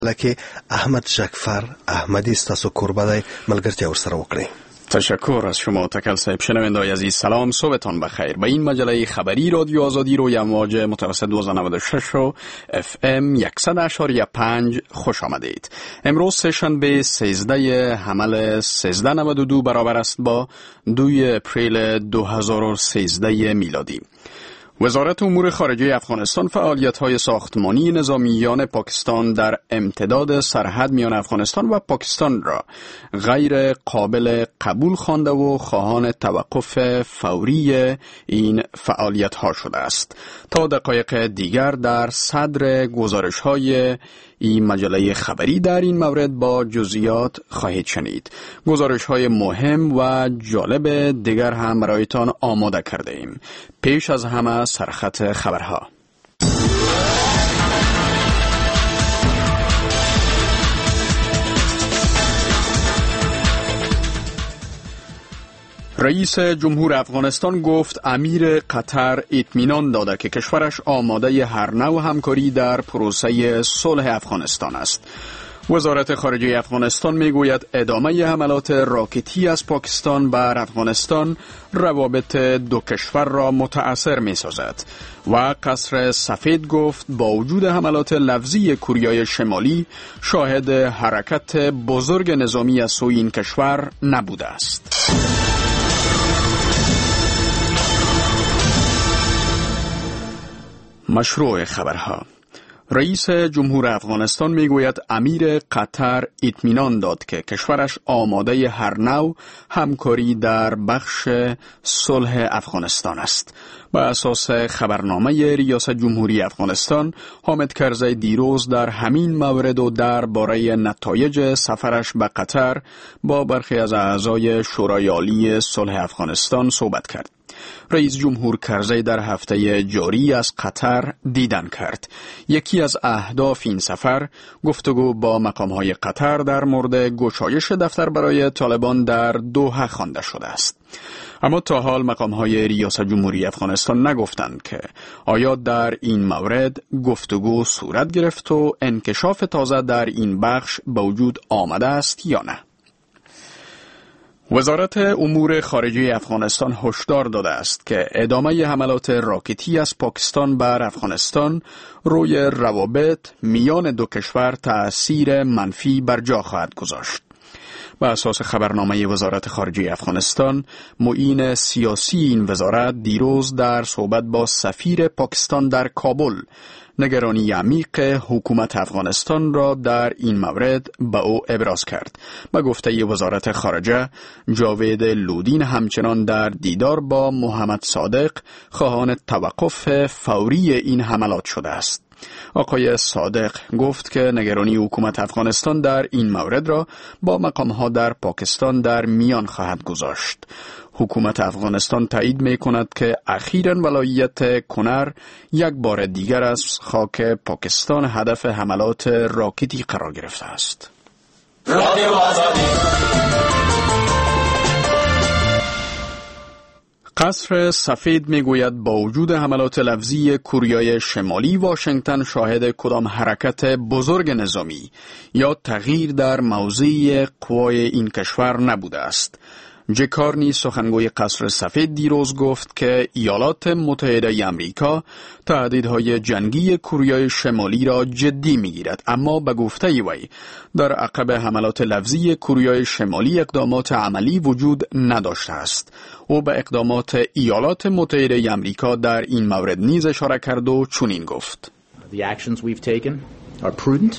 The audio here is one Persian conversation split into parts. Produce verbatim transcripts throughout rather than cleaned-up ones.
لکه احمد شکفر احمدی ستاسو کوربه دی ملګرتیا ورسره وکړئ. تشکر از شما تکل صاحب. شنوندگان عزیز سلام، صبحتان بخیر. به این مجله خبری رادیو آزادی روی امواج متوسط دویست و نود و شش و اف ام صد اشاری پنج خوش آمدید. امروز سه‌شنبه سیزده حمل سیزده نود و دو برابر است با دوی اپریل دو هزار و سیزده میلادی. وزارت امور خارجه افغانستان فعالیت‌های ساختمانی نظامیان پاکستان در امتداد سرحد میان افغانستان و پاکستان را غیر قابل قبول خوانده و خواهان توقف فوری این فعالیت‌ها شده است. تا دقایق دیگر در صدر گزارش‌های این مجله خبری در این مورد با جزئیات خواهید شنید. گزارش‌های مهم و جالب دیگر هم برایتان آماده کرده ایم. پیش از همه سرخط خبرها. رئیس جمهور افغانستان گفت امیر قطر اطمینان داده که کشورش آماده هر نوع همکاری در پروسه صلح افغانستان است. وزارت خارجه افغانستان میگوید ادامه حملات راکتی از پاکستان بر افغانستان روابط دو کشور را متأثر می‌سازد و قصر سفید گفت با وجود حملات لفظی کوریای شمالی شاهد حرکت بزرگ نظامی از سوی این کشور نبوده است. مشروع خبرها. رئیس جمهور افغانستان میگوید امیر قطر اطمینان داد که کشورش آماده هر نوع همکاری در بخش صلح افغانستان است. با اساس خبرنامه ریاست جمهوری افغانستان، حامد کرزی دیروز در همین مورد و درباره نتایج سفرش به قطر با برخی از اعضای شورای عالی صلح افغانستان صحبت کرد. رئیس جمهور کرزی در هفته جاری از قطر دیدن کرد. یکی از اهداف این سفر گفتگو با مقام‌های قطر در مورد گشایش دفتر برای طالبان در دوحه خوانده شده است. اما تا حال مقام‌های ریاست جمهوری افغانستان نگفتند که آیا در این مورد گفتگو صورت گرفت و انکشاف تازه در این بخش به وجود آمده است یا نه. وزارت امور خارجه افغانستان هشدار داده است که ادامه حملات راکتی از پاکستان بر افغانستان روی روابط میان دو کشور تأثیر منفی بر جا خواهد گذاشت. بر اساس خبرنامه وزارت خارجه افغانستان، معین سیاسی این وزارت دیروز در صحبت با سفیر پاکستان در کابل نگرانی عمیق حکومت افغانستان را در این مورد به او ابراز کرد. به گفته وزارت خارجه، جاوید لودین همچنان در دیدار با محمد صادق خواهان توقف فوری این حملات شده است. آقای صادق گفت که نگرانی حکومت افغانستان در این مورد را با مقام‌ها در پاکستان در میان خواهد گذاشت. حکومت افغانستان تایید می کند که اخیراً ولایت کنر یک بار دیگر از خاک پاکستان هدف حملات راکتی قرار گرفته است. رادیو آزادی. قصر سفید میگوید با وجود حملات لفظی کوریای شمالی، واشنگتن شاهد کدام حرکت بزرگ نظامی یا تغییر در موضع قوای این کشور نبوده است. جکارنی سخنگوی قصر سفید دیروز گفت که ایالات متحده امریکا تهدیدهای جنگی کوریای شمالی را جدی میگیرد، اما به گفته وی در عقب حملات لفظی کوریای شمالی اقدامات عملی وجود نداشته است. او به اقدامات ایالات متحده امریکا در این مورد نیز اشاره کرد و چنین گفت: The actions we've taken are prudent.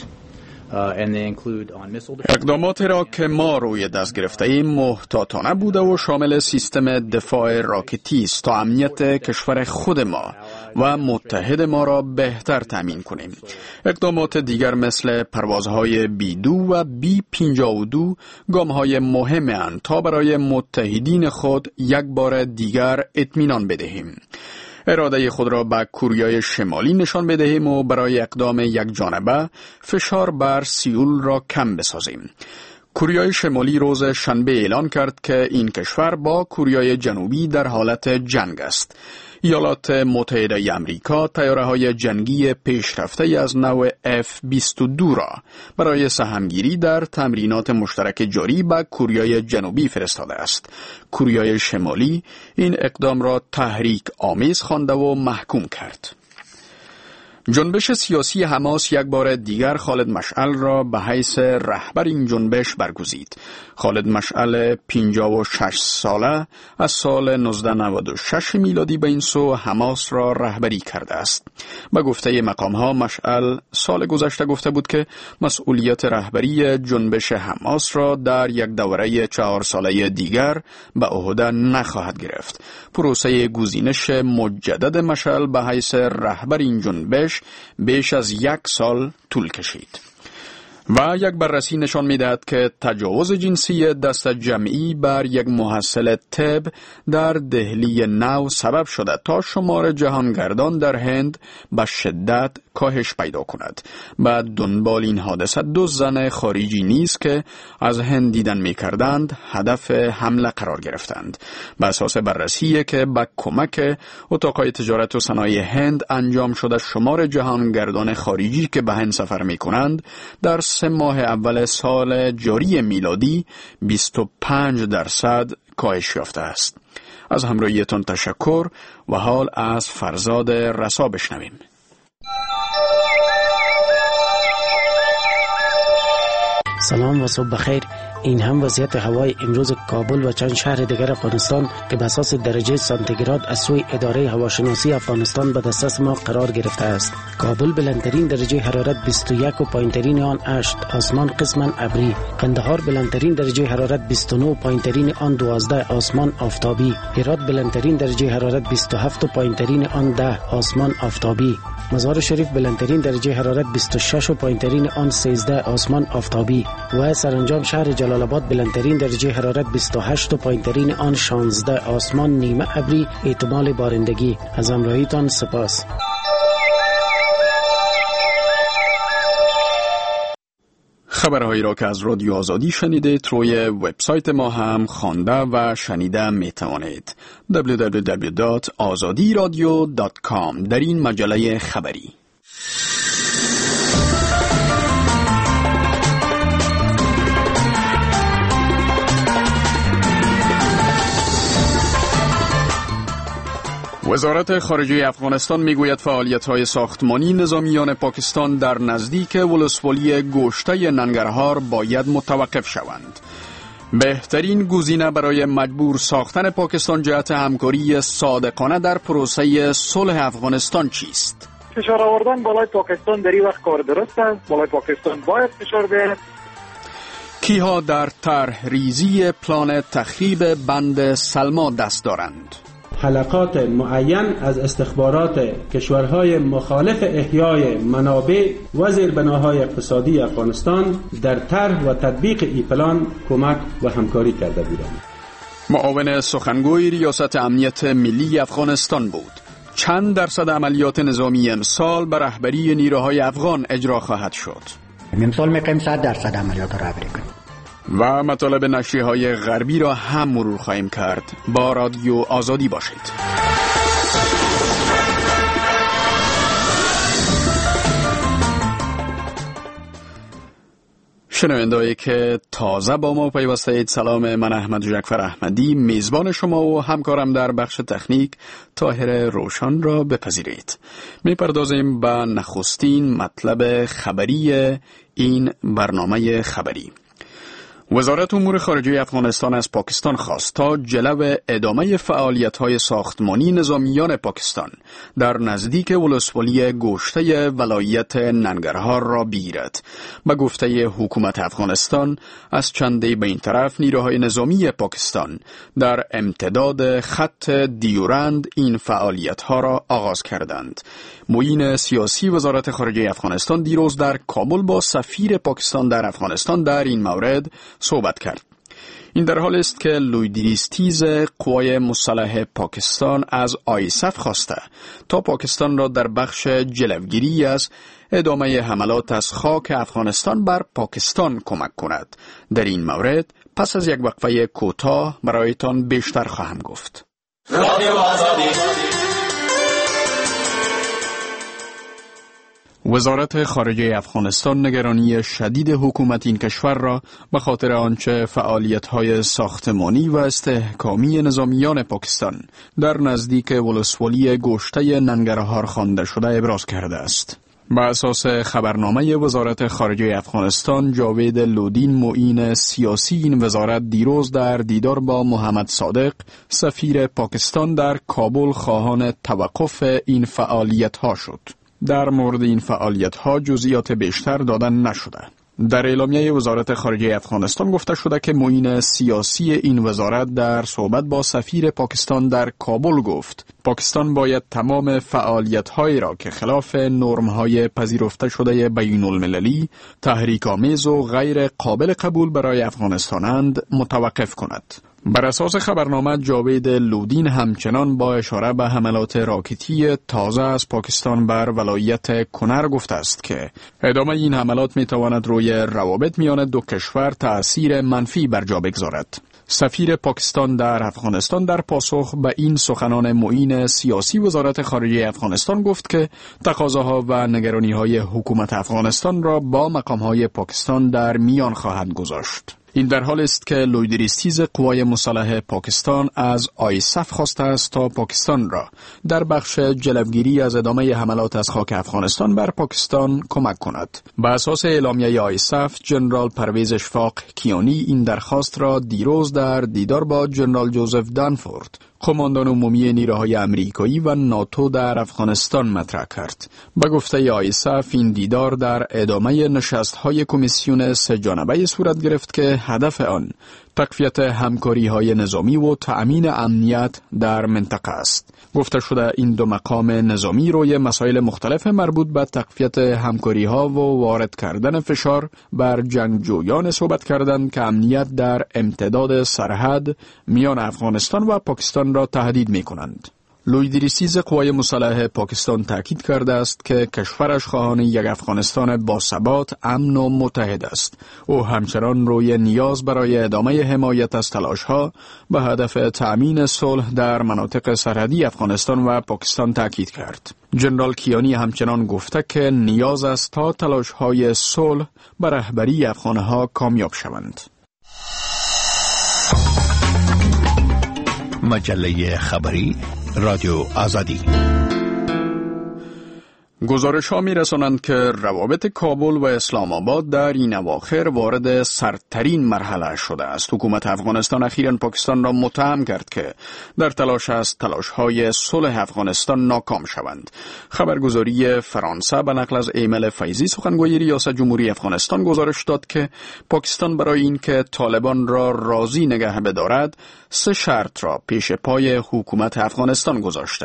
اقدامات را که ما روی دست گرفته ایم محتاطانه بوده و شامل سیستم دفاع راکتی است تا امنیت کشور خود ما و متحد ما را بهتر تامین کنیم. اقدامات دیگر مثل پروازهای بی دو و بی پنجاه و دو گام‌های مهمی اند تا برای متحدین خود یک بار دیگر اطمینان بدهیم. اراده خود را به کوریای شمالی نشان بدهیم و برای اقدام یک جانبه فشار بر سئول را کم بسازیم. کره شمالی روز شنبه اعلان کرد که این کشور با کره جنوبی در حالت جنگ است. ایالات متحده آمریکا طیاره‌های جنگی پیشرفته از نوع اف بیست و دو را برای سهمگیری در تمرینات مشترک جاری به کره جنوبی فرستاده است. کره شمالی این اقدام را تحریک آمیز خوانده و محکوم کرد. جنبش سیاسی حماس یک بار دیگر خالد مشعل را به حیث رهبر این جنبش برگزید. خالد مشعل پنجاه و شش ساله از سال نوزده نود و شش میلادی به این سو حماس را رهبری کرده است. به گفته مقام‌ها مشعل سال گذشته گفته بود که مسئولیت رهبری جنبش حماس را در یک دوره چهار ساله دیگر به عهده نخواهد گرفت. پروسه گزینش مجدد مشعل به حیث رهبر این جنبش بیش از یک سال طول کشید. و یک بررسی نشان می‌دهد که تجاوز جنسی دست جمعی بر یک محصل طب در دهلی نو سبب شده تا شمار جهانگردان در هند به شدت کاهش پیدا کند. بعد دنبال این حادثه دو زن خارجی نیز که از هند دیدن می‌کردند هدف حمله قرار گرفتند. به اساس بررسی که با کمک اتاق‌های تجارت و صنایع هند انجام شده شمار جهانگردان خارجی که به هند سفر می‌کنند در سه ماه اول سال جاری میلادی بیست و پنج درصد کاهش یافته است. از همراهیتان تشکر و حال از فرزاد رسا بشنویم. سلام و صبح بخیر. این هم وضعیت هوای امروز کابل و چند شهر دیگر افغانستان که به اساس درجه سانتیگراد از سوی اداره هواشناسی افغانستان به دسترس ما قرار گرفته است. کابل بلندترین درجه حرارت بیست و یک و پایینترین آن هشت، آسمان قسما ابری. قندهار بلندترین درجه حرارت بیست و نه و پایینترین آن دوازده، آسمان آفتابی. هرات بلندترین درجه حرارت بیست و هفت و پایینترین آن ده، آسمان آفتابی. مزار شریف بلندترین درجه حرارت بیست و شش و پایینترین آن سیزده، آسمان آفتابی. و سرانجام شهر جلال آباد بلندترین درجه حرارت بیست و هشت و پایینترین آن شانزده، آسمان نیمه ابری، احتمال بارندگی. از همراهیتان سپاس. خبرهایی را که از رادیو آزادی شنیدید روی وبسایت ما هم خوانده و شنیده می توانید. دبلیو دبلیو دبلیو دات آزادی رادیو دات کام در این مجله خبری. وزارت خارجه افغانستان میگوید فعالیت‌های ساختمانی نظامیان پاکستان در نزدیک ولسوالی گوشته ننگرهار باید متوقف شوند. بهترین گزینه برای مجبور ساختن پاکستان جهت همکاری صادقانه در پروسه صلح افغانستان چیست؟ فشار آوردن بالای پاکستان در این وقت کار درست است. بالای پاکستان باید فشار بیاید. کیها در طرح ریزی پلان تخریب بند سلما دست دارند؟ حلقات معین از استخبارات کشورهای مخالف احیای منابع و زیربناهای اقتصادی افغانستان در طرح و تطبیق این پلان کمک و همکاری کرده بودند. معاون سخنگوی ریاست امنیت ملی افغانستان بود. چند درصد عملیات نظامی امسال به رهبری نیروهای افغان اجرا خواهد شد؟ امسال می‌خواهیم صد درصد عملیات را رهبری کنیم. و مطالب نشریه‌های غربی را هم مرور خواهیم کرد. با رادیو آزادی باشید. شنونده‌ای که تازه با ما پیوسته اید، سلام. من احمد جعفر احمدی میزبان شما و همکارم در بخش تکنیک طاهر روشن را بپذیرید. میپردازیم به نخستین مطلب خبری این برنامه خبری. وزارت امور خارجه افغانستان از پاکستان خواست تا جلو ادامه فعالیت‌های ساختمانی نظامیان پاکستان در نزدیک ولسوالی گوشته ولایت ننگرهار را بگیرد. به گفته حکومت افغانستان از چندی به این طرف نیروهای نظامی پاکستان در امتداد خط دیورند این فعالیت‌ها را آغاز کردند. معین سیاسی وزارت خارجه افغانستان دیروز در کابل با سفیر پاکستان در افغانستان در این مورد صحبت کرد. این در حال است که لویدریستیز قوای مسلح پاکستان از آیسف خواسته تا پاکستان را در بخش جلوگیری از ادامه حملات از خاک افغانستان بر پاکستان کمک کند. در این مورد پس از یک وقفه کوتاه برایتان بیشتر خواهم گفت. وزارت خارجه افغانستان نگرانی شدید حکومت این کشور را به خاطر آنچه فعالیت‌های ساختمانی و استحکامی نظامیان پاکستان در نزدیک ولسوالی گوشته ننگرهار خوانده شده ابراز کرده است. بر اساس خبرنامه وزارت خارجه افغانستان، جاوید لودین، معین سیاسی این وزارت دیروز در دیدار با محمد صادق، سفیر پاکستان در کابل، خواهان توقف این فعالیت‌ها شد. در مورد این فعالیت‌ها جزئیات بیشتر دادن نشده. در اعلامیه وزارت خارجه افغانستان گفته شده که معین سیاسی این وزارت در صحبت با سفیر پاکستان در کابل گفت پاکستان باید تمام فعالیت‌هایی را که خلاف نرم‌های پذیرفته شده بین‌المللی، تحریک‌آمیز و غیر قابل قبول برای افغانستانند متوقف کند. بر اساس خبرنامه، جاوید لودین همچنان با اشاره به حملات راکتی تازه از پاکستان بر ولایت کنر گفته است که ادامه این حملات میتواند روی روابط میان دو کشور تأثیر منفی بر جا بگذارد. سفیر پاکستان در افغانستان در پاسخ به این سخنان معین سیاسی وزارت خارجه افغانستان گفت که تقاضاها و نگرانی‌های حکومت افغانستان را با مقام‌های پاکستان در میان خواهند گذاشت. این در حال است که لویدریستیز قوای مسلح پاکستان از آیسف خواسته است تا پاکستان را در بخش جلوگیری از ادامه حملات از خاک افغانستان بر پاکستان کمک کند. به اساس اعلامیه آیسف، جنرال پرویز اشفاق کیانی این درخواست را دیروز در دیدار با جنرال جوزف دانفورد، قماندان عمومی نیروهای امریکایی و ناتو در افغانستان مطرح کرد. به گفته آیسف، این دیدار در ادامه نشست‌های کمیسیون سه جانبه صورت گرفت که هدف آن تقویت همکاری‌های نظامی و تأمین امنیت در منطقه است. گفته شده این دو مقام نظامی روی مسائل مختلف مربوط به تقویت همکاری‌ها و وارد کردن فشار بر جنگجویان صحبت کردند که امنیت در امتداد سرحد میان افغانستان و پاکستان را تهدید می‌کنند. لویدریستیز قوای مسلح پاکستان تاکید کرده است که کشورش خواهان یک افغانستان باثبات، امن و متحد است. او همچنان روی نیاز برای ادامه حمایت از تلاش‌ها به هدف تأمین صلح در مناطق سرحدی افغانستان و پاکستان تاکید کرد. جنرال کیانی همچنان گفته که نیاز است تا تلاش‌های صلح به رهبری افغان‌ها کامیاب شوند. مجله خبری رادیو آزادی گزارش ها می رسانند که روابط کابل و اسلام آباد در این اواخر وارد سردترین مرحله شده است. حکومت افغانستان اخیراً پاکستان را متهم کرد که در تلاش است تلاش های صلح افغانستان ناکام شوند. خبرگزاری فرانسه به نقل از ایمل فیضی، سخنگوی ریاست جمهوری افغانستان، گزارش داد که پاکستان برای اینکه طالبان را راضی نگه بدارد، سه شرط را پیش پای حکومت افغانستان گذاشته: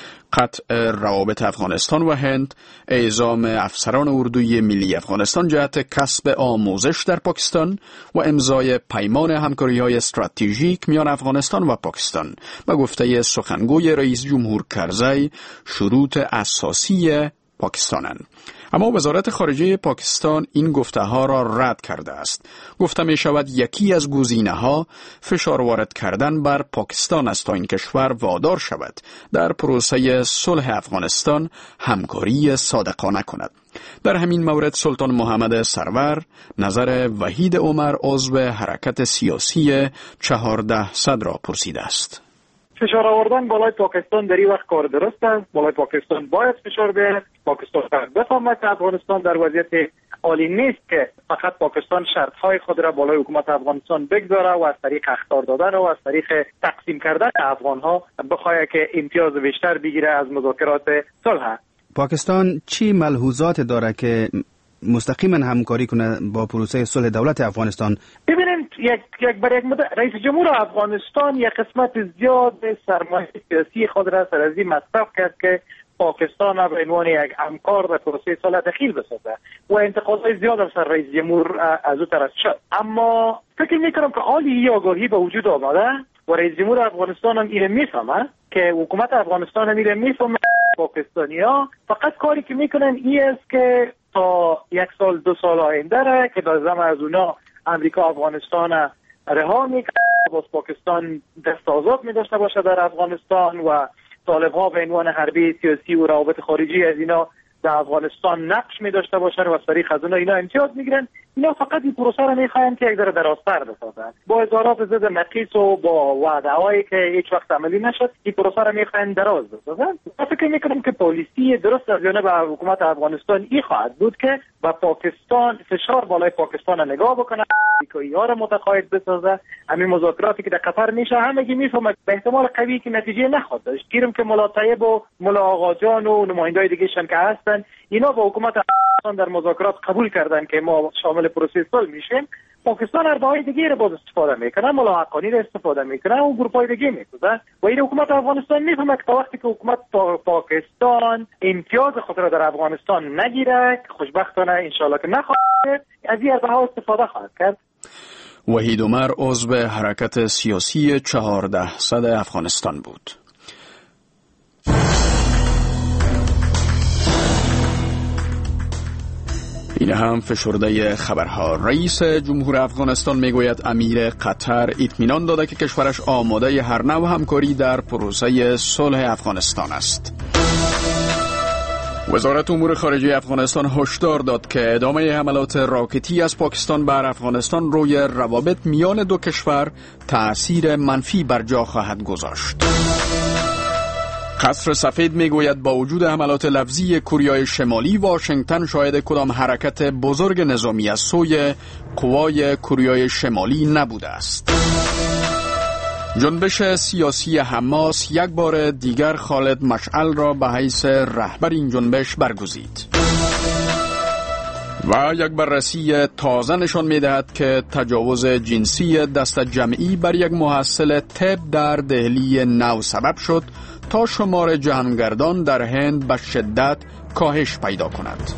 قطع روابط افغانستان و هند، اعزام افسران اردوی ملی افغانستان جهت کسب آموزش در پاکستان و امضای پیمان همکاری‌های استراتژیک میان افغانستان و پاکستان. به گفته سخنگوی رئیس جمهور کرزی، شروط اساسی پاکستانند. اما وزارت خارجه پاکستان این گفته ها را رد کرده است. گفته می شود یکی از گزینه ها فشار وارد کردن بر پاکستان است تا این کشور وادار شود در پروسه صلح افغانستان همکاری صادقانه کند. در همین مورد سلطان محمد سرور نظر وحید عمر، عضو حرکت سیاسی چهارده صد را پرسیده است. فشار آوردن بالای پاکستان در این وقت کار درست است. بالای پاکستان باید فشار بیارد. پاکستان باید بفهمد که افغانستان در وضعیت عالی نیست که فقط پاکستان شرطهای خود را بالای حکومت افغانستان بگذاره و از طریق اخطار دادن و از طریق تقسیم کردن افغانها بخواهد که امتیاز بیشتر بگیره از مذاکرات صلح. پاکستان چی ملحوظات داره که مستقیما همکاری کنه با پروسه صلح دولت افغانستان؟ ببینید، یک یک بر یک مدت رئیس جمهور افغانستان یک قسمت زیاد سرمایه سیاسی خود را سر از این مصرف کرد که پاکستان را به عنوان یک همکار در پروسه صلح دخیل بسازه و انتقادهای زیاد سر رئیس جمهور از او طرف شد. اما فکر میکنم که حالی آگاهی به وجود آمده و رئیس جمهور افغانستان هم اینو میفهمه که حکومت افغانستان هم اینو میفهمه پاکستانی‌ها فقط کاری که میکنن این است که تا یک سال دو سال آینده را که لازم از اونا امریکا افغانستان رها میکنه، باز پاکستان دست آزاد می‌داشته باشه در افغانستان و طالب‌ها به عنوان حربه سیاسی و روابط خارجی از اینا در افغانستان نقش می داشته باشن و از طریق از اونها اینا امتیاز میگیرن. اینا فقط این پروسه رو میخواین که یک ذره درازتر بسازن با اظهارات ضد نقیص و با وعده‌هایی که هیچ وقت عملی نشد. این پروسه رو میخواین دراز بسازن. فکر میکنم که پالیسی درست از جانب حکومت افغانستان این خواهد بود که با پاکستان فشار بالای پاکستان نگاه بکنه، امریکایی‌ها رو متقاعد بسازه. همین مذاکراتی که در قطر میشه همگی میفهمه به احتمال قوی که نتیجه نخواهد داشت. گیرم که ملا طیب و ملا آقا جان و نمایندای دیگه شن که هستن اینا با حکومت افغانستان در مذاکرات قبول کردن که ما شامل پروسه صلح میشیم. پاکستان اربعای دیگه رو باز استفاده میکنه، ملا حقانی رو استفاده میکنه و گروپای دیگه میکنه و این حکومت افغانستان میفهمه که تا وقتی که حکومت پا پاکستان امتیاز خود را در افغانستان نگیره، خوشبختانه انشالله که نخواهد، از این اربعها استفاده خواهد کرد. وحید عمر عضو حرکت سیاسی چهارده صد افغانستان بود. این هم فشرده خبرها. رئیس جمهور افغانستان میگوید امیر قطر اطمینان داده که کشورش آماده هر نوع همکاری در پروسه صلح افغانستان است. وزارت امور خارجه افغانستان هشدار داد که ادامه حملات راکتی از پاکستان بر افغانستان روی روابط میان دو کشور تأثیر منفی بر جا خواهد گذاشت. قصر سفید میگوید با وجود حملات لفظی کوریای شمالی، واشنگتن شاهد کدام حرکت بزرگ نظامی از سوی قوای کوریای شمالی نبوده است. جنبش سیاسی حماس یک بار دیگر خالد مشعل را به حیث رهبر این جنبش برگزید و یک بررسی تازه نشان می‌دهد که تجاوز جنسی دست جمعی بر یک محصل طب در دهلی نو سبب شد تا شمار جهانگردان در هند به شدت کاهش پیدا کند.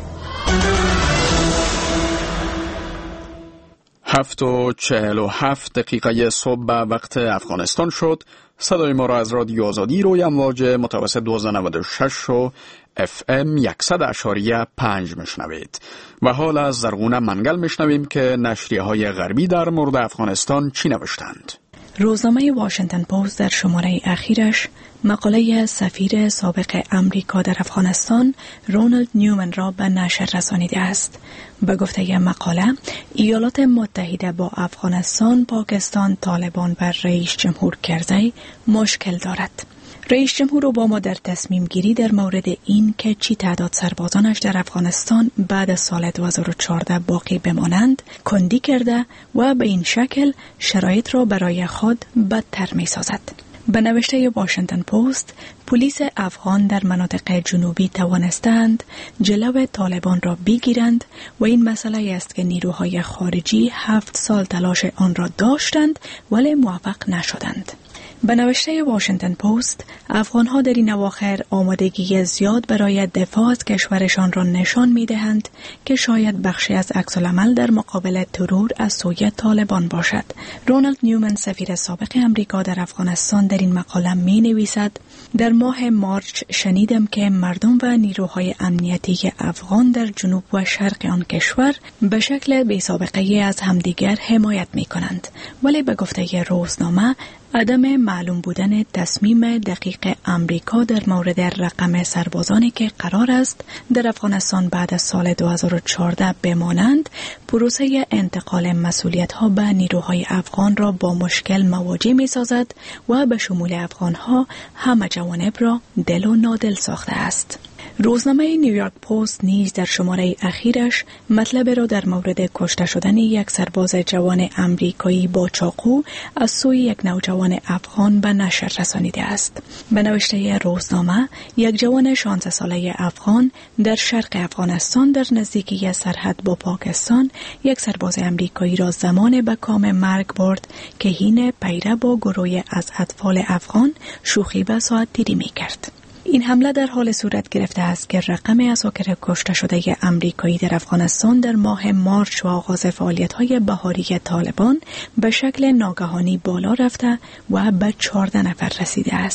هفت و چهل و هفت دقیقه صبح به وقت افغانستان شد. صدای ما را از رادیو آزادی روی امواج متوسط دویست و نود و شش و اف ام صد اشاریه پنج میشنوید. و حال از زرغونه منگل میشنویم که نشریه های غربی در مورد افغانستان چی نوشتند. روزنامه واشنگتن پست در شماره اخیرش مقاله سفیر سابق امریکا در افغانستان رونالد نیومن را به نشر رسانیده است. به گفته مقاله، ایالات متحده با افغانستان، پاکستان، طالبان و رئیس جمهور کرزی مشکل دارد. رئیس جمهور اوباما در تصمیم گیری در مورد این که چی تعداد سربازانش در افغانستان بعد از سال دو هزار و چهارده باقی بمانند کندی کرده و به این شکل شرایط را برای خود بدتر می سازد. به نوشته واشنگتن پست، پلیس افغان در مناطق جنوبی توانستند جلو طالبان را بگیرند و این مسئله است که نیروهای خارجی هفت سال تلاش آن را داشتند ولی موفق نشدند. به نوشته واشنگتن پست، افغان‌ها در این اواخر آمادگی زیاد برای دفاع از کشورشان را نشان می‌دهند که شاید بخشی از عکس‌العمل در مقابل ترور از سوی طالبان باشد. رونالد نیومن، سفیر سابق امریکا در افغانستان، در این مقاله می‌نویسد: در ماه مارچ شنیدم که مردم و نیروهای امنیتی افغان در جنوب و شرق آن کشور به شکل بی‌سابقه‌ای از همدیگر حمایت می‌کنند، ولی به گفته روزنامه عدم معلوم بودن تصمیم دقیق امریکا در مورد رقم سربازانی که قرار است در افغانستان بعد از سال دو هزار و چهارده بمانند، پروسه انتقال مسئولیت‌ها به نیروهای افغان را با مشکل مواجه می‌سازد و به شمول افغان‌ها همه جوانب را دل و نادل ساخته است. روزنامه نیویورک پست نیز در شماره اخیرش مطلب را در مورد کشته شدن یک سرباز جوان امریکایی با چاقو از سوی یک نوجوان افغان به نشر رسانیده است. به نوشته روزنامه، یک جوان شانزده ساله افغان در شرق افغانستان در نزدیکی سرحد با پاکستان یک سرباز امریکایی را زمان به کام مرگ برد که هین پیره با گروهی از اطفال افغان شوخی و ساعتگیری می‌کرد. این حمله در حال صورت گرفته است که رقم اساکر کشته شده امریکایی در افغانستان در ماه مارچ و آغاز فعالیت‌های بهاری طالبان به شکل ناگهانی بالا رفته و به چهارده نفر رسیده است.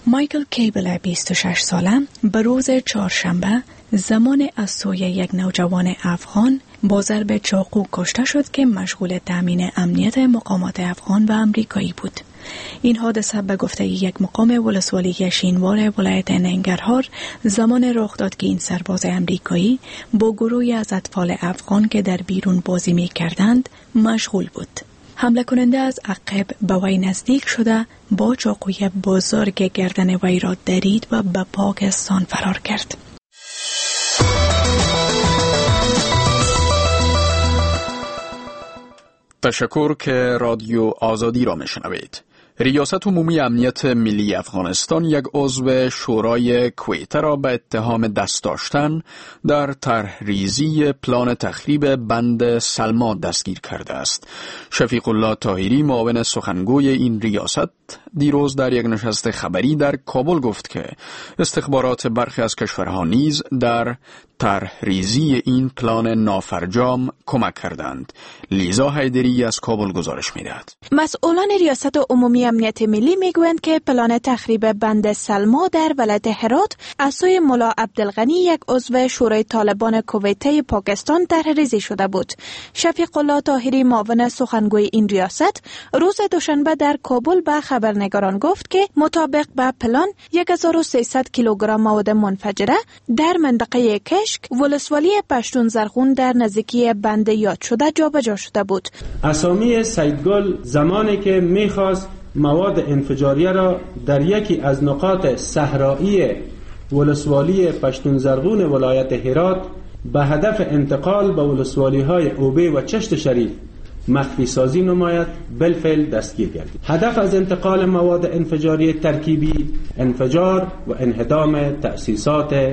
مایکل کیبل بیست و شش ساله به روز چهارشنبه زمان از سوی یک نوجوان افغان با ضرب چاقو کشته شد که مشغول تامین امنیت مقامات افغان و امریکایی بود. این حادثه به گفته یک مقام ولسوالی شینوار ولایت ننگرهار زمان رخ داد که این سرباز امریکایی با گروهی از اطفال افغان که در بیرون بازی می کردند مشغول بود. حمله کننده از عقب به وی نزدیک شده با چاقوی بزرگ گردن وی را درید و به پاکستان فرار کرد. تشکر که رادیو آزادی را میشنوید. ریاست عمومی امنیت ملی افغانستان یک عضو شورای کویت را به اتهام دست داشتن در طرحریزی پلان تخریب بند سلما دستگیر کرده است. شفیق الله طاهری معاون سخنگوی این ریاست دیروز در یک نشست خبری در کابل گفت که استخبارات برخی از کشورها نیز در طرحریزی این پلان نافرجام کمک کردند. لیزا حیدری از کابل گزارش می‌دهد. مسئولان ریاست عمومی امنیت ملی میگویند که پلان تخریب بند سلما در ولایت هرات از سوی ملا عبدالغنی یک عضو شورای طالبان کویتی پاکستان طرحریزی شده بود. شفیق الله طاهری معاون سخنگوی این ریاست روز دوشنبه در کابل به خبرنگاران گفت که مطابق به پلان هزار و سیصد کیلوگرم مواد منفجره در منطقه کشک ولسوالی پشتون زرغون در نزدیکی بند یاد شده جابجا شده بود. اسامی سیدگل زمانی که میخواست مواد انفجاریه را در یکی از نقاط صحرایی ولسوالی پشتون زرغون ولایت هرات به هدف انتقال به ولسوالی های اوبه و چشت شریف مخفی سازی نماید بالفعل دستگیر گردید. هدف از انتقال مواد انفجاری ترکیبی انفجار و انهدام تأسیسات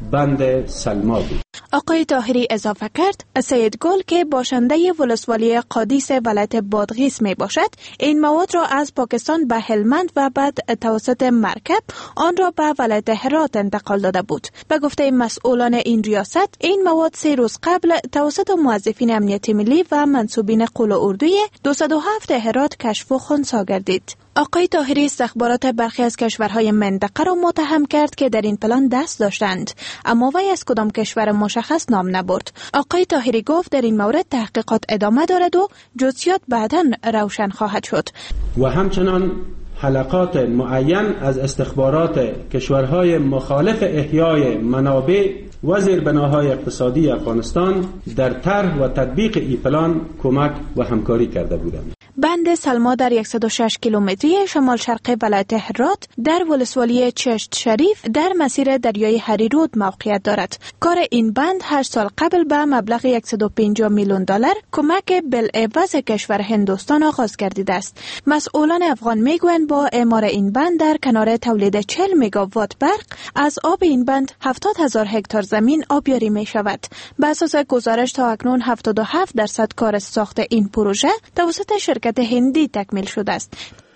بند سلما بود. آقای طاهری اضافه کرد سید گل که باشنده ولسوالی قادیس ولایت بادغیس می باشد این مواد را از پاکستان به هلمند و بعد توسط مرکب آن را به ولایت هرات انتقال داده بود. به گفته مسئولان این ریاست این مواد سه روز قبل توسط موظفین امنیت ملی و منصوبین قول اردوی دویست و هفت هرات کشف و خنثی گردید. آقای طاهری استخبارات برخی از کشورهای منطقه را متهم کرد که در این پلان دست داشتند، اما وی از کدام کشور مشخص نام نبرد. آقای طاهری گفت در این مورد تحقیقات ادامه دارد و جزئیات بعداً روشن خواهد شد. و همچنان حلقات معین از استخبارات کشورهای مخالف احیای منابع و زیربناهای اقتصادی افغانستان در طرح و تطبیق این پلان کمک و همکاری کرده بودند. بند سلما در صد و شش کیلومتری شمال شرق ولایت هرات در ولسوالی چشت شریف در مسیر دریای هریرود موقعیت دارد. کار این بند هر سال قبل به مبلغ صد و پنجاه میلیون دلار کمک بالعوض کشور هندوستان آغاز گردیده است. مسئولان افغان میگویند با اعمار این بند در کنار تولید چهل مگاوات برق از آب این بند هفتاد هزار هکتار زمین آبیاری می شود. به اساس گزارش تا اکنون هفتاد و هفت درصد کار ساخت این پروژه توسط شرکت هندی تکمیل شده است.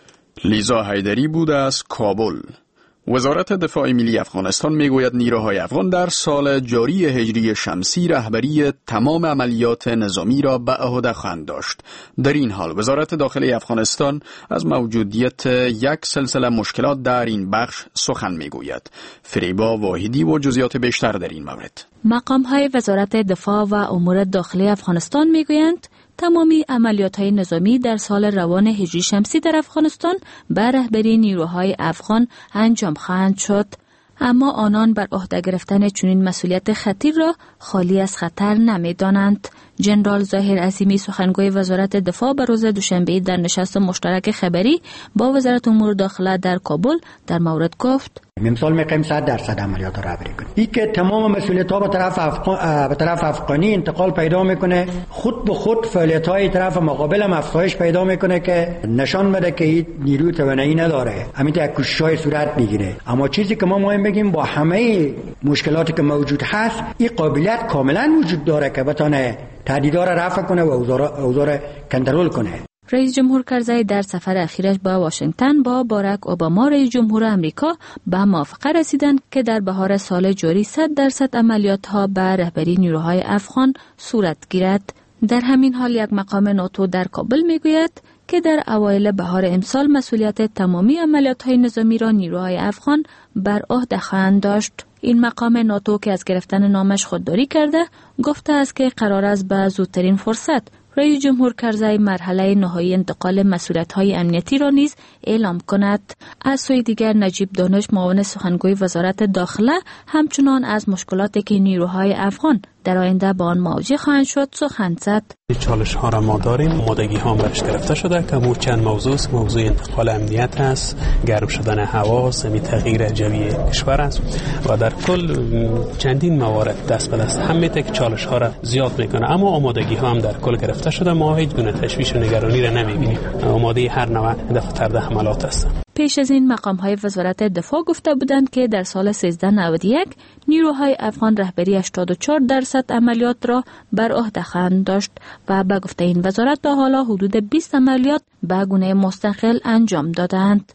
لیزا حیدری بود از کابل. وزارت دفاع ملی افغانستان میگوید نیروهای افغان در سال جاری هجری شمسی رهبری تمام عملیات نظامی را به عهده خواهند داشت. در این حال وزارت داخلی افغانستان از موجودیت یک سلسله مشکلات در این بخش سخن میگوید. فریبا واحدی و جزئیات بیشتر در این مورد. مقام‌های وزارت دفاع و امور داخلی افغانستان میگویند تمامی عملیات‌های نظامی در سال روان هجری شمسی در افغانستان به رهبری نیروهای افغان انجام خواهند شد، اما آنان بر عهده گرفتن چنین مسئولیت خطیر را خالی از خطر نمی‌دانند. جنرال ظاهر عظیمی سخنگوی وزارت دفاع به روز دوشنبه در نشست مشترک خبری با وزارت امور داخله در کابل در مورد گفت: امسال می‌خوایم صد درصد عملیات را رهبری کنیم. این که تمام مسئولیت‌ها به طرف افغان به طرف افغانی انتقال پیدا میکنه، خود به خود فعالیت‌های طرف مقابل هم افزایش پیدا میکنه که نشان بده که این نیروی توانایی نداره، همین یک کوشش‌های صورت میگیره. اما چیزی که ما مهم بگیم با همه مشکلاتی که موجود هست، این قابلیت کاملا وجود داره که بتونه تهدیدها را رفع کنه و اوضاع کنترل کنه. رئیس جمهور کرزی در سفر اخیرش به واشنگتن با باراک اوباما رئیس جمهور آمریکا به موافقه رسیدند که در بهار سال جاری صد درصد عملیات‌ها به رهبری نیروهای افغان صورت گیرد. در همین حال یک مقام ناتو در کابل میگوید که در اوایل بهار امسال مسئولیت تمامی عملیات‌های نظامی را نیروهای افغان بر عهده خواهند داشت. این مقام ناتو که از گرفتن نامش خودداری کرده گفته است که قرار است به زودترین فرصت رئیس جمهور کرزی مرحله نهایی انتقال مسئولیت‌های امنیتی را نیز اعلام کند. از سوی دیگر نجیب دانش معاون سخنگوی وزارت داخله همچنان از مشکلاتی که نیروهای افغان در آینده با آن مواجه خواهند شد سخن زد. چالش ها را ما داریم، آمادگی ها برش گرفته شده که مو چند موضوع است. موضوع انتقال امنیت است، گرم شدن هوا، سمی تغییر جوی کشور است و در کل چندین موارد دست به دست هم میته که چالش ها را زیاد میکنه، اما آمادگی ها هم در کل گرفته شده. ما هیچ گونه تشویش و نگرانی را نمیبینیم، آماده هر نوع دفع طرد حملات است. پیش از این مقام های وزارت دفاع گفته بودند که در سال سیزده نود و یک نیروهای افغان رهبری هشتاد و چهار درصد عملیات را بر عهده خواهند داشت و به گفته این وزارت تا حالا حدود بیست عملیات به گونه مستقل انجام دادند.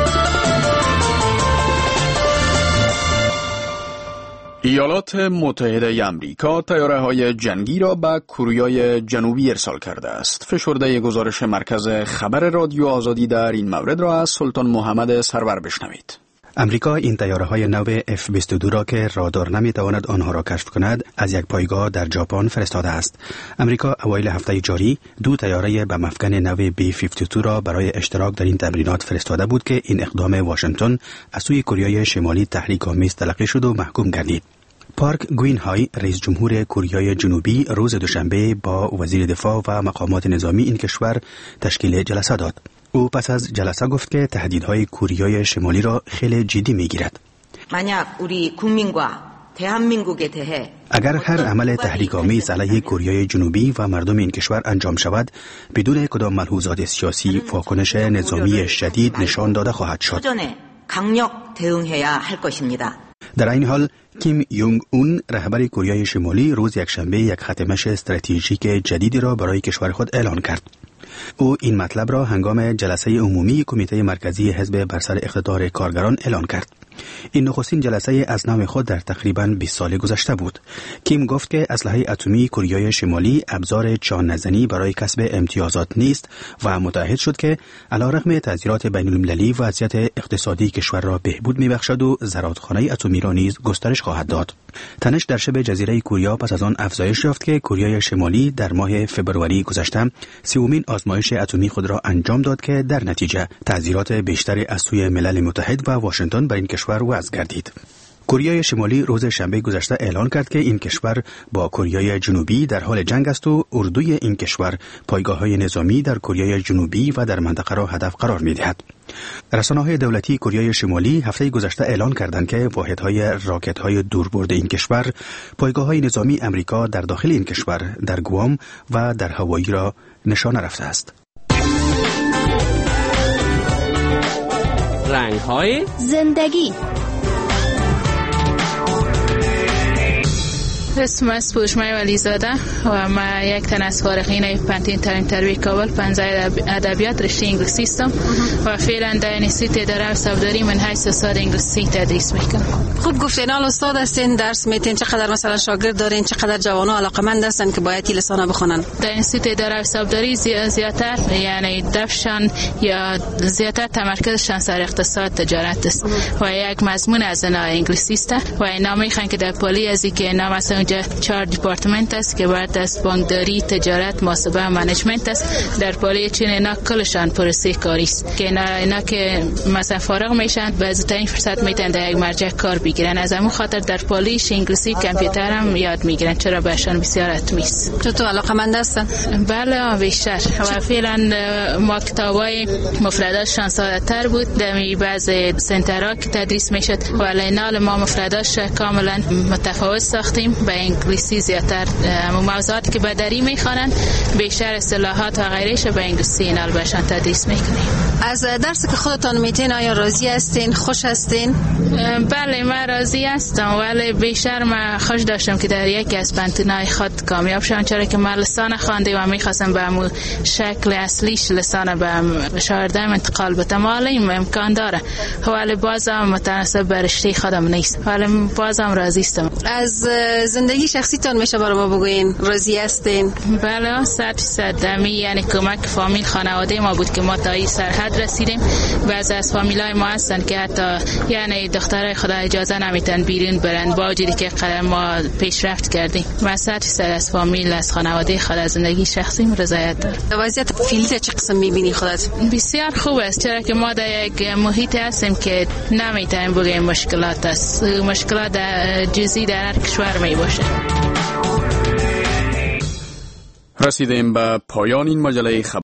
ایالات متحده امریکا طیاره‌های جنگی را به کره جنوبی ارسال کرده است. فشرده گزارش مرکز خبر رادیو آزادی در این مورد را از سلطان محمد سرور بشنوید. امریکا این طیاره‌های نو اف بیست و دو را که رادار نمی‌تواند آنها را کشف کند از یک پایگاه در ژاپن فرستاده است. امریکا اوایل هفته جاری دو طیاره به مفکن نو بی پنجاه و دو را برای اشتراک در این تمرینات فرستاده بود که این اقدام واشنگتن از سوی کره شمالی تحریک‌آمیز تلقی شد و محکوم گردید. پارک گوین های رئیس جمهور کره جنوبی روز دوشنبه با وزیر دفاع و مقامات نظامی این کشور تشکیل جلسه داد. او پس از جلسه گفت که تهدیدهای کره شمالی را خیلی جدی میگیرد. اگر هر عمل تحریک‌آمیز علیه کره جنوبی و مردم این کشور انجام شود، بدون کدام ملحوظات سیاسی واکنش نظامی شدید نشان داده خواهد شد. در این حال کیم یونگ اون رهبر کره شمالی روز یکشنبه یک خط مشی استراتژیک جدیدی را برای کشور خود اعلان کرد. او این مطلب را هنگام جلسه عمومی کمیته مرکزی حزب بر سر اقتدار کارگران اعلان کرد. این نخستین جلسه از نوع خود در تقریباً بیست سال گذشته بود. کیم گفت که اسلحه اتمی کره شمالی ابزار چان نزنی برای کسب امتیازات نیست و متعهد شد که علیرغم تعزیرات بین المللی وضعیت اقتصادی کشور را بهبود می‌بخشد و زرادخانه اتمی را نیز گسترش خواهد داد. تنش در شبه جزیره کوریا پس از آن افزایش یافت که کره شمالی در ماه فبروری گذشته سومین آزمایش اتمی خود را انجام داد که در نتیجه تعزیرات بیشتری از سوی ملل متحد و واشنگتن بر این کشور وضع گردید. کره شمالی روز شنبه گذشته اعلان کرد که این کشور با کره جنوبی در حال جنگ است و اردوی این کشور پایگاه‌های نظامی در کره جنوبی و در منطقه را هدف قرار می‌دهد. رسانه‌های دولتی کره شمالی هفته گذشته اعلان کردند که واحدهای راکت‌های دوربرد این کشور پایگاه‌های نظامی امریکا در داخل این کشور در گوام و در هاوایی را نشانه رفته است. رنگ‌های زندگی. اسم است پوشمای ولیزاده و ما یک تن از خارقین پنتین تعلیم تربیه کابل پنزه ادبیات رشته انگلیسی هستم و فعلا در انستیتوت اداره و صفداری من حیث استاد انگلیسی تدریس میکنم. خوب گفتین، حال استاد هستین، درس میتین، چقدر مثلا شاگرد دارین، چقدر جوانو علاقمند هستن که باید لسانا بخونن؟ در انستیتوت اداره و صفداری زیادتر یعنی دفشان یا زیادتر تمرکزشان سر اقتصاد تجارت است و یک مضمون از اینا انگلیسی است و اینا میخوان که در پلی از اینکه اینا مثلا اونجا چهار دیپارتمنت است که بعد از بانکداری، تجارت، محاسبه و منیجمنت است. در پلی چین اینا کلشان پروسه کاری است که اینا اینا که مثلا فارغ میشن بعضی فرصت میتونن در یک مرجع کار بگیرن. از همون خاطر در پلیش انگلیسی کامپیوتر هم یاد میگیرن چرا بهشون بسیار حتمی است. چطور علاقمند هستن؟ بله بیشتر و فعلا ما کتابای مفرداتشان ساده تر بود. در بعض سنترها که تدریس میشد ولی اینا ما مفرداتش کاملا متفاوت ساختیم. به انگلیسی زیادتر موضوعاتی که به دری میخوانند بیشتر اصطلاحات و غیرش به انگلیسی اینال بهشان تدریس میکنیم. از درس که خودتان میتین آیا راضی هستین، خوش هستین؟ بله، من من راضی هستم، ولی بیشتر من خوش داشتم که در یکی از پنتونای خود کامیاب شدم، چرا که من لسان خوانده و میخواستم به همون شکل اصلیش لسان به شاگردم انتقال بدم. ولی این امکان داره، ولی بازم متناسب به رشته خودم نیست، ولی بازم راضی هستم. از زندگی شخصیتان میشه برای ما بگوین راضی هستین؟ بله صد درصد. دمی یعنی کمک فامیل خانواده ما بود که ما تا این سرحد رسیدیم. بعضی از فامیلای ما هستن که حتی یعنی دخترای خدا اجازه نمیتن بیرون برن با وجودی که قدم ما پیشرفت کردیم. ما صد درصد از فامیل، از خانواده خود، از زندگی شخصی رضایت دارم. وضعیت فعلی چه قسم میبینی خودت؟ بسیار خوب است، چرا که ما در یک محیط هستیم که نمیتونیم بگیم مشکلات است. مشکلات در جزئی در هر کشور می باشه. رسیدیم به پایان این مجله خبر.